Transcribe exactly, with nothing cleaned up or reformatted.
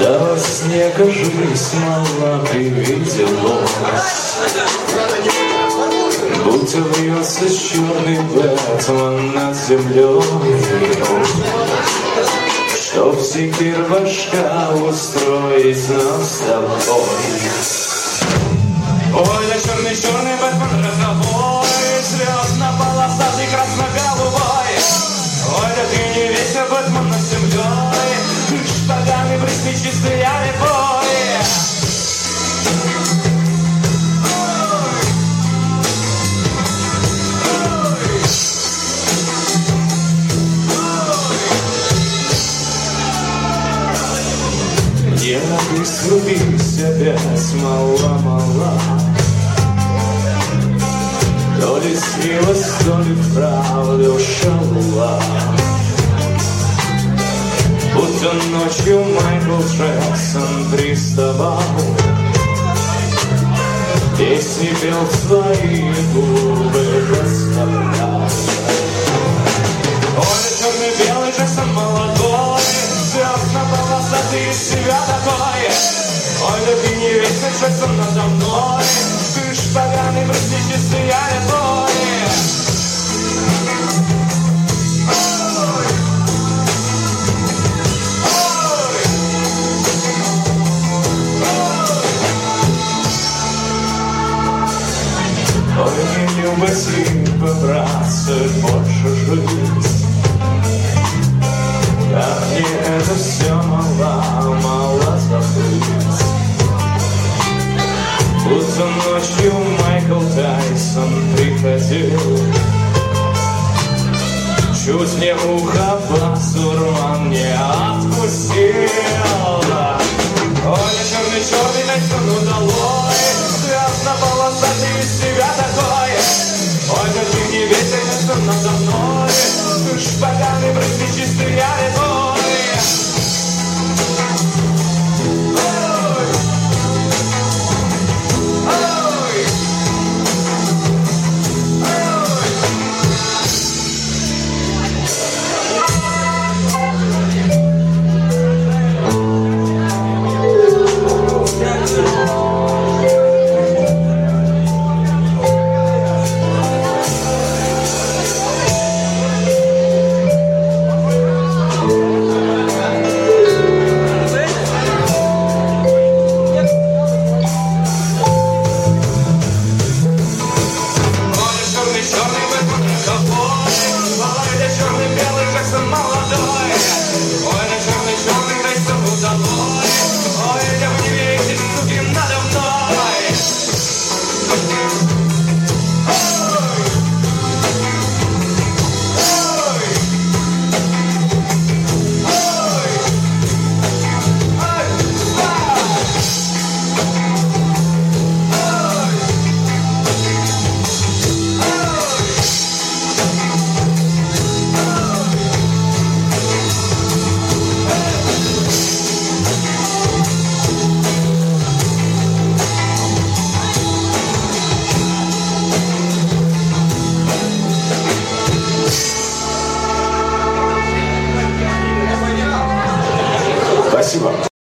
Да во сне, кажись, мало привиделось, будто вьется черный Бэтмен над землей, чтоб секир башка устроить нам с тобой. Ой, да черный-черный Бэтмен роковой, звездно-полосатый красно-голубой. Ой, да ты не ветер, Бэтмен над землей, шпагами брызни чистые рябой. Ненависть срубись опять мала-мала, то ли смелость, то ли вправду шалва. Будто ночью Майкл Джексон приставал, песни пел свои губы доставлял. Ой, черный-белый Джексон молодой, звездно-полосатый из себя такой. Ой, да ты не весь Джексон надо мной, ты шпагами брызни чистые рябой. Ой, не любить, по-братски больше жить, как мне это все мало, мало забыть. Будто ночью Майкл Тайсон приходил, чуть не ухо басурман не отпустил. Ой, черный-черный Тайсон удалой, звездно-полосатый из себя такой. Ой, да ты не ветер, Тайсон надо мной, ты шпагами брызни чистые рябой. Спасибо.